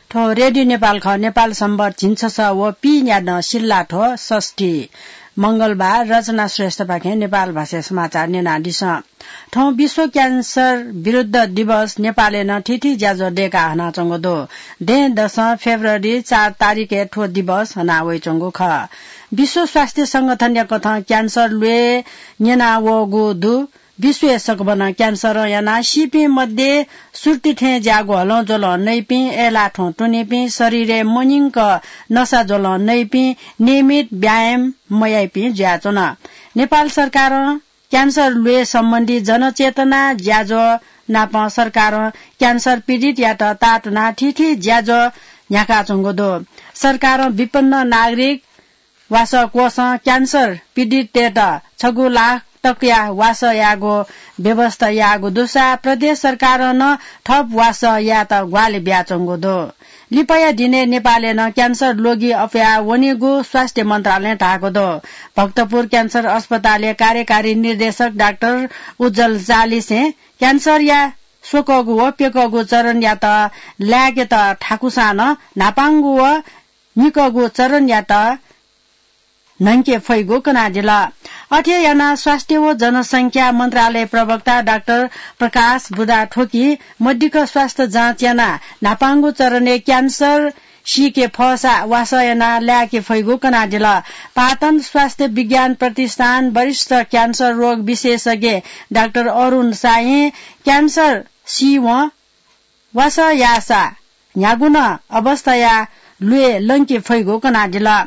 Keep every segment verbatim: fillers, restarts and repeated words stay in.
ठो रेडियो नेपाल ख नेपाल सम्बर छिन्छ व पी न्यान सिल्ला ठो षष्ठी मंगलबार रचना श्रेष्ठ पाखे नेपाल भाषा समाचार नेनाडिस ठौ विश्व क्यान्सर विरुद्ध दिवस नेपाले न ठिठी ज्याजो डेका हना चंगोदो दे दश फेब्रुअरी चार तारिखे ठो दिवस हना वइ चंगो ख विश्व स्वास्थ्य संगठन या कथा क्यान्सर लुए नेना वो गु दु विश्व सकबन क्यान्सर याना सिपी मध्ये सुर्ती ठे ज्यागो हलो जोल नैपी एला ठो टुनेपी शरीरे मोनिङ नसा जोल नैपी नियमित व्यायाम मयापी ज्याचोन नेपाल सरकार क्यान्सर लुए सम्बन्धी जनचेतना ज्याजो नाप सरकार क्यान्सर पीडित या त ताटना ठिठी ज्याजो न्याका चंगोदो सरकार विपन्न नागरिक वास कोष क्यान्सर पीडित टेट छगु लाख टकिया वास यागो व्यवस्था यागो दुसा प्रदेश सरकार न थप वास या त ग्वाले ब्याचंगो दो लिपया दिने नेपाले न क्यान्सर लोगी अफया वनिगु स्वास्थ्य मन्त्रालय ढाको दो भक्तपुर क्यान्सर अस्पतालले कार्यकारी निर्देशक डाक्टर उज्जवल जालिसे क्यान्सर या सोकगु व पेकगु चरण या त ल्यागे त ठाकुसान नापाङ्गु व निकगु चरण या त नंके फैगो कनाजिला अठेयाना स्वास्थ्य व जनसंख्या मन्त्रालय प्रवक्ता डाक्टर प्रकाश बुदा ठोकी मध्यक स्वास्थ्य जाँच याना नापाङ्गु चरणे क्यान्सर सीके फसा वासयना ल्याके फैगो कनाजिला पाटन स्वास्थ्य विज्ञान प्रतिष्ठान वरिष्ठ क्यान्सर रोग विशेषज्ञ डाक्टर अरुण साई क्यान्सर सी व वासयासा न्यागुन अवस्थाया लुए लंके फैगो कनाजिला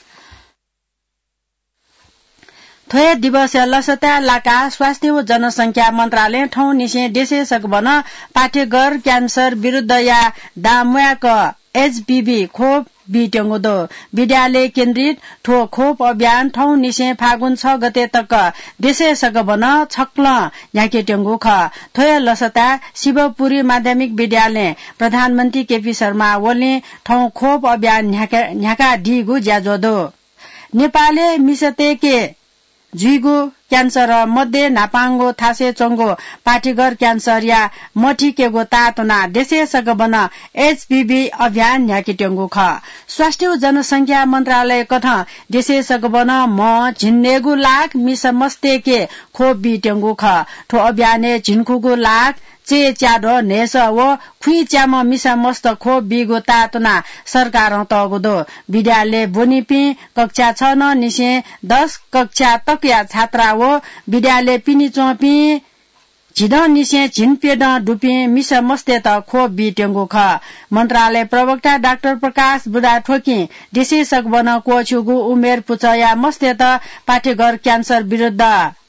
थोय दिवस लसता लाका स्वास्थ्य व जनसंख्या मन्त्रालय ठौ निसे देशे सकबन पाठ्यगर क्यान्सर विरुद्ध या दामयाक एचपीभी खोप बिटेंगोदो विद्यालय केन्द्रित ठो खोप अभियान ठौ निसे फागुन छ गते तक देशे सकबन छक्ल याके टेंगो ख थोय लसता शिवपुरी माध्यमिक विद्यालय प्रधानमन्त्री केपी शर्मा ओली ठौ खोप अभियान न्याका ढिगु ज्याजोदो नेपाले मिसतेके जुइगो क्यान्सर मध्ये नापाङ्गो थासे चंगो पाठीगर क्यान्सर या मठीकेगो तातना देशे सकबन एचपीभी अभियान न्याकिटेंगो ख स्वास्थ्य जनसंख्या मन्त्रालय कथा देशे सकबन म झिन्नेगु लाख मिसमस्तेके खोप बिटेंगो ख ठो अभियाने झिन्खुगु लाख चे च्याडो नेस व खुइ च्याम मिसा मस्त खो बिगो तातना सरकार तगोदो विद्यालय बोनिपी कक्षा छ न निसे दस कक्षा तकया छात्रा व विद्यालय पिनी चोपी झिद निसे झिनपेड डुपी मिसा मस्ते त खो बिटेंगो ख मन्त्रालय प्रवक्ता डाक्टर प्रकाश बुदा ठोकी देशे सकबन कोछुगु उमेर पुचया मस्ते त पाठ्यगर क्यान्सर विरुद्ध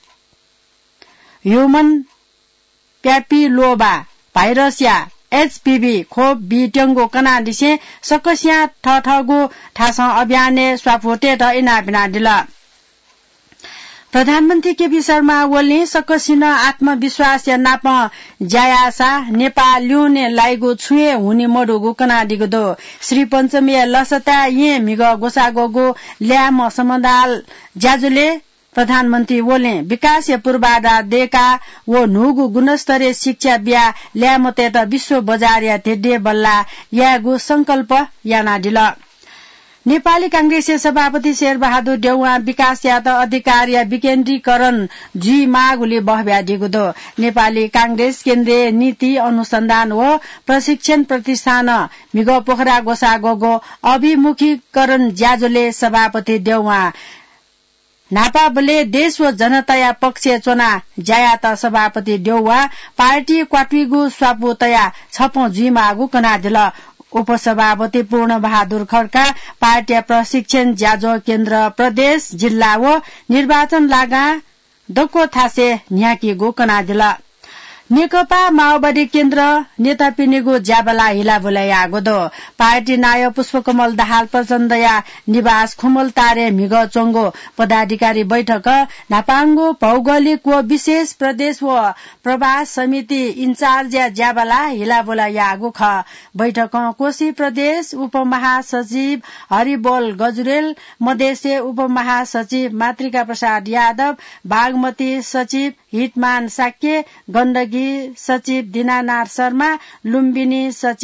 ह्युमन प्यापिलोबा भाइरस या एचपीभी खोप बिटेंगो कनादिसे सकस्या ठठगु ठास अभियाने स्वाफोटे त इना बिना दिला प्रधानमन्त्री केपी शर्मा ओली सकसिन आत्मविश्वास या नाप ज्यायासा नेपाल ल्युने लाइगो छुए हुने मडुगु कनादिगो दो श्री पञ्चमी लसता ये मिग गोसागोगो ल्याम समदाल ज्याजुले प्रधानमन्त्री ओले विकास पूर्वाधार देका वो नुगु गुणस्तरीय शिक्षा बिया ल्यामते त विश्व बजार या थेडे बल्ला यागु संकल्प याना दिल नेपाली कांग्रेस सभापति शेरबहादुर देउवा विकास या त अधिकार या विकेन्द्रीकरण जी मागुले बहब्याडिगो दो नेपाली कांग्रेस केन्द्रीय नीति अनुसन्धान व प्रशिक्षण प्रतिष्ठान मिग पोखरा गोसागोगो अभिमुखीकरण ज्याजोले सभापति देउवा नापाबले देश व जनताया पक्ष चोना ज्यायाता सभापति देउवा पार्टी क्वाटुगु स्वापुतया छपौं जुइमागु कनादिल उपसभापति पूर्ण बहादुर खड्का पार्टी प्रशिक्षण ज्याजो केन्द्र प्रदेश जिल्ला व निर्वाचन लागा दको थासे न्याकीगु कनादिल नेकपा माओवादी केन्द्र नेता पिनेगु ज्याबला हिला बोलाया गोदो पार्टी नाय पुष्पकमल दाहाल प्रचण्डया निवास खुमल तारे मिग चोंगो पदाधिकारी बैठक नापाङ्गो भौगोलिक व विशेष प्रदेश व प्रवास समिति इन्चार्ज ज्याबला हिला बोलाया गो ख बैठक कोशी प्रदेश उपमहासचिव हरिबोल गजुरेल मधेसे उपमहासचिव मातृका प्रसाद यादव बागमती सचिव हितमान साक्य गण्डकी सचिव दीनानाथ शर्मा लुम्बिनी सचिव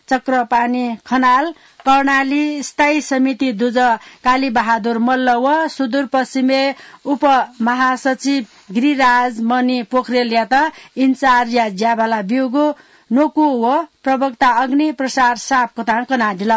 चक्रपानी खनाल, कर्णाली स्थायी समिति दुज काली बहादुर मल्ल व सुदूरपश्चिमे उपमहासचिव गिरिराज मणि पोखरेल यात इन्चार्ज या ज्याबाला बिउगो नोकु व प्रवक्ता अग्नि प्रसाद साप कथा कनाडिल।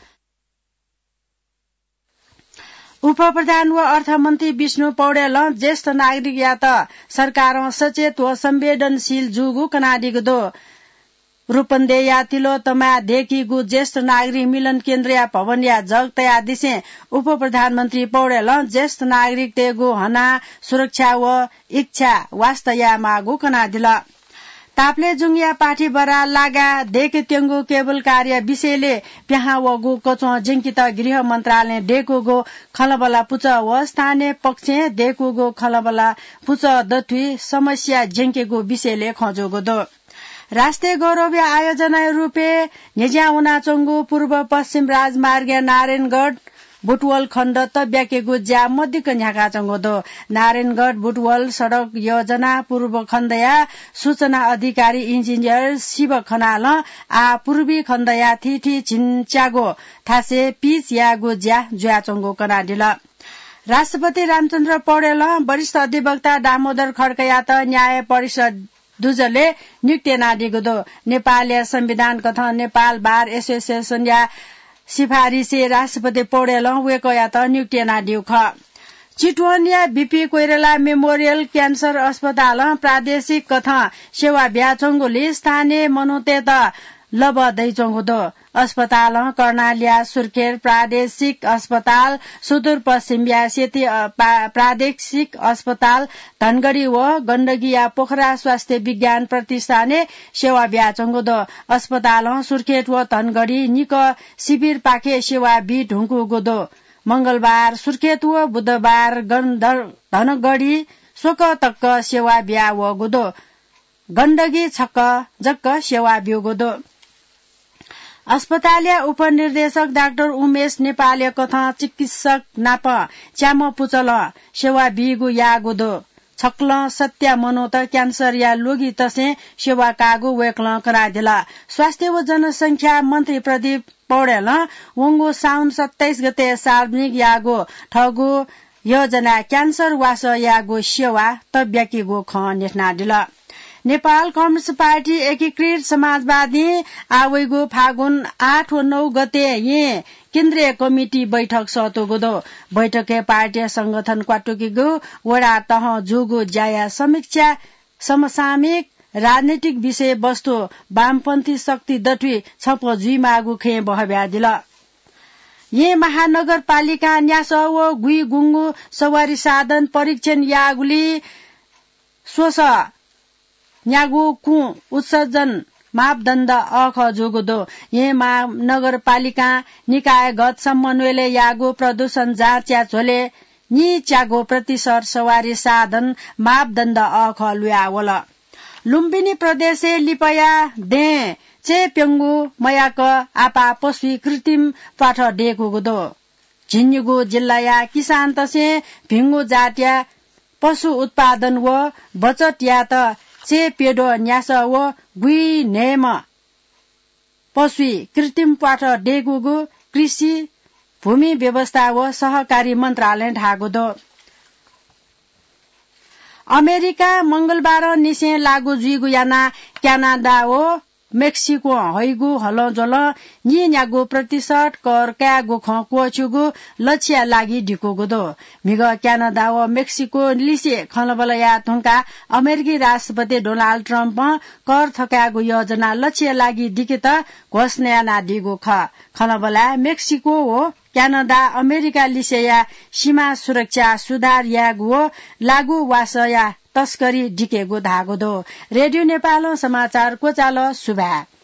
उप प्रधान व अर्थमन्त्री विष्णु पौडेल ज्येष्ठ नागरिक या त सरकार सचेत व संवेदनशील जुगु कनाडिगो दो रूपन्दे या तिलो तमा देखिगु ज्येष्ठ नागरिक मिलन केन्द्र या भवन या जग तया दिसे उप प्रधानमन्त्री पौडेल ज्येष्ठ नागरिक तेगु हना सुरक्षा व इच्छा वास्ता या मागु कनाडिल। ताप्ले जुङिया पाठी बरा लागा देख तेंगु केबल कार्य विषयले प्याहा वगु कचो जिंकित गृह मन्त्रालय डेकुगो खलबला पुच व स्थानीय पक्ष डेकुगो खलबला पुच दथुई समस्या जिंकेगु विषयले खजोगो दो राष्ट्रिय गौरव आयोजना रूपे नेज्या उनाचोंगु पूर्व पश्चिम राजमार्ग नारायणगढ़ बुटवल खण्ड तब्याकेगु ज्या मध्यक झ्याका चंगोदो नारायणगढ़ बुटवल सड़क योजना पूर्व खण्डया सूचना अधिकारी इन्जिनियर शिव खनाल आ पूर्वी खण्डया थिथि छिन्च्यागो थासे पिच यागु ज्या ज्या चंगो कनाडिल। राष्ट्रपति रामचन्द्र पौडेल वरिष्ठ अधिवक्ता दामोदर खड्का त न्याय परिषद दुजले नियुक्ति नाडिगो दो नेपाल संविधान कथा नेपाल बार एसोसिएसन या सिफारिसे राष्ट्रपति पौडेल वेको या त नियुक्ति नाडिउ ख। चितवन या बीपी कोइराला मेमोरियल क्यान्सर अस्पताल प्रादेशिक कथा सेवा ब्याचंगोले स्थानीय मनोते त लब दैचंगो दो अस्पताल कर्णालिया सुर्खेत प्रादेशिक अस्पताल सुदूरपश्चिमिया सेती प्रादेशिक अस्पताल धनगढ़ी व गण्डकी या पोखरा स्वास्थ्य विज्ञान प्रतिष्ठाने सेवा ब्याचंगो दो अस्पताल सुर्खेत व धनगढ़ी निक शिविर पाखे सेवा बी ढुंकु गोदो मंगलबार सुर्खेत व बुधबार धनगढ़ी शोक तक्क सेवा ब्या व गोदो गण्डकी छक्क जक्क सेवा ब्यो गोदो। अस्पतालिया उपनिर्देशक डाक्टर उमेश नेपाल कथा चिकित्सक नाप च्याम पुचल सेवा बिगु या गोदो छक्ल सत्या मनोत क्यान्सर या लोगी तसे सेवा कागु वेक्ल करादिला। स्वास्थ्य व जनसंख्या मन्त्री प्रदीप पौडेल वंगो साउन सत्ताइस गते सार्वजनिक यागो ठगु योजना क्यान्सर वास यागो सेवा तब्याकीगो ख नेस्नादिल। नेपाल कम्युनिस्ट पार्टी एकीकृत समाजवादी आवैगो फागुन आठ व नौ गते ये केन्द्रीय कमिटी बैठक सतोगो दो बैठके पार्टी संगठन क्वाटुकीगो वडा तह जुगो ज्याया समीक्षा समसामयिक राजनीतिक विषय वस्तु वामपन्थी शक्ति दठुई छप जुई मागु खे बहब्यादिल। ये महानगरपालिका न्यास व गुई गुंगु सवारी साधन परीक्षण यागुली सोस न्यागु कु उत्सर्जन मापदण्ड अख जोगोदो ये महानगरपालिका निकायगत समन्वयले यागु प्रदूषण जाँच या झोले नि च्यागो प्रतिशत सवारी साधन मापदण्ड अख लुयावल। लुम्बिनी प्रदेशे लिपया दे चे प्यंगु मयाक आपा पशु कृत्रिम पाठ डेगोदो झिन्युगु जिल्लाया किसान तसे भिंगु जातिया पशु उत्पादन व बचत या त चे पेडो न्यास व गुई नेम पशु कृत्रिम पाठ डेगुगु कृषि भूमि व्यवस्था व सहकारी मन्त्रालय ढागोदो। अमेरिका मंगलबार निसे लागू जुइगु याना क्यानाडा व मेक्सिको हैगु हलजल नि न्यागु प्रतिशत कर क्यागु ख कोचुगु लक्ष्य लागि ढिकोगु दो मिग क्यानाडा व मेक्सिको लिसे खलबलया थुंका अमेरिकी राष्ट्रपति डोनाल्ड ट्रम्प कर थकागु योजना लक्ष्य लागि ढिकेत घोषणा नादिगु ख खलबला मेक्सिको व क्यानाडा अमेरिका लिसेया सीमा सुरक्षा सुधार यागु लागू वासया तस्करी ढिकेगो धागो दो। रेडियो नेपाल समाचार कोचालो सुभा।